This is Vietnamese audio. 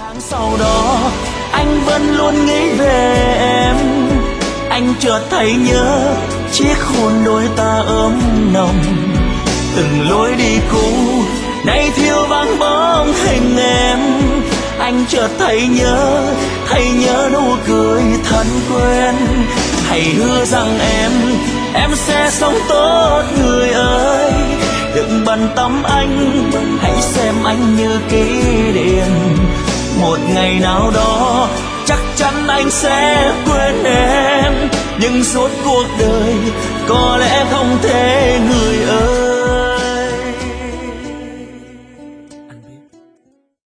Sau đó anh vẫn luôn nghĩ về em, anh chợt thấy nhớ chiếc hôn đôi ta ấm nồng. Từng lối đi cũ nay thiếu vắng bóng hình em, anh chợt thấy nhớ nụ cười thân quen. Hãy hứa rằng em sẽ sống tốt người ơi, đừng bận tâm anh, hãy xem anh như kỷ niệm. Một ngày nào đó chắc chắn anh sẽ quên em, nhưng suốt cuộc đời có lẽ không thể người ơi.